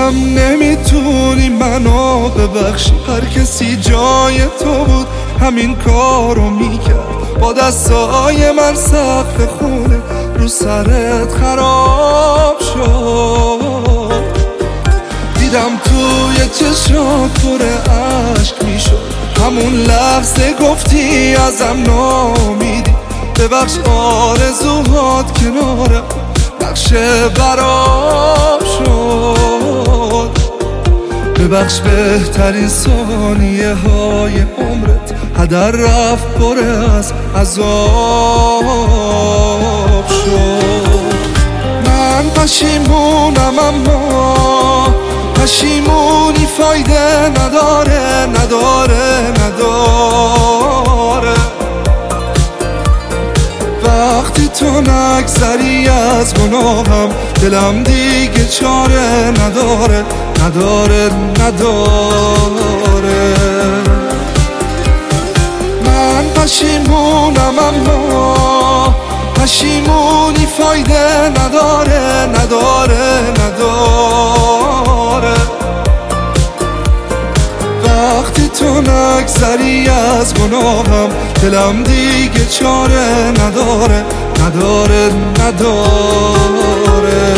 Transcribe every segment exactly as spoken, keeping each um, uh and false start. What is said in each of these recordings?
بازم نمیتونی منو ببخشی. هر کسی جای تو بود همین کارو میکرد. با دستای من سقف خونه رو سرت خراب شد. دیدم توی چشات پر عشق میشد. همون لحظه گفتی ازم نامیدی. ببخش آرزوهات کنارم نقشه برام شد. ببخش بهترین ثانیه های عمرت هدر رفت پر از عذاب شد. من پشیمونم اما پشیمونی فایده نداره نداره نداره. وقتی تو نگذری از گناهم دلم دیگه چاره نداره نداره نداره. من پشیمونم اما پشیمونی فایده نداره نداره نداره. وقتی تو نگذری از گناهم دلم دیگه چاره نداره نداره نداره.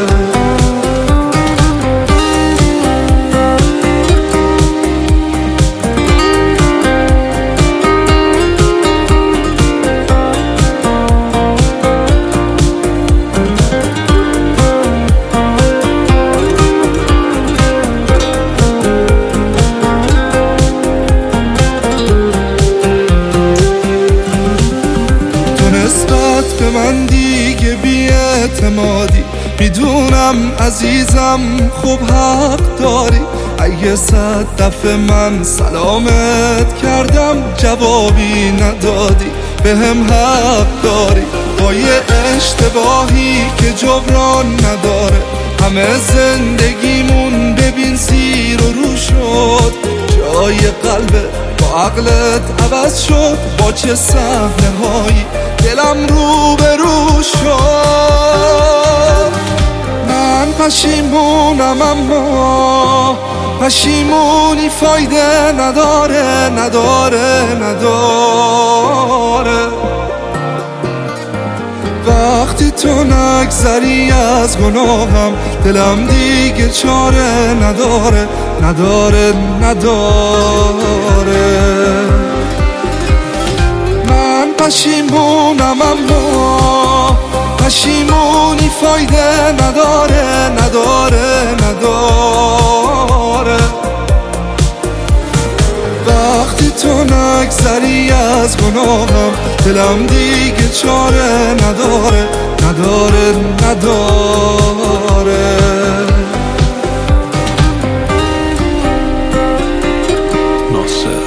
به من دیگه بی‌اعتمادی. میدونم عزیزم خوب حق داری. اگه صد دفعه من سلامت کردم جوابی ندادی بهم حق داری. با یه اشتباهی که جبران نداره همه زندگیمون ببین زیر و رو شد. جای قلبت با عقلت عوض شد. با چه صحنه هایی دلم رو به رو شد. من پشیمونم اما پشیمونی فایده نداره نداره نداره. وقتی تو نگذری از گناهم دلم دیگه چاره نداره نداره نداره. من پشیمونم اما پشیمونی فایده نداره نداره نداره. وقتی تو نگذری از گناهم دلم دیگه چاره نداره نداره نداره. ناصر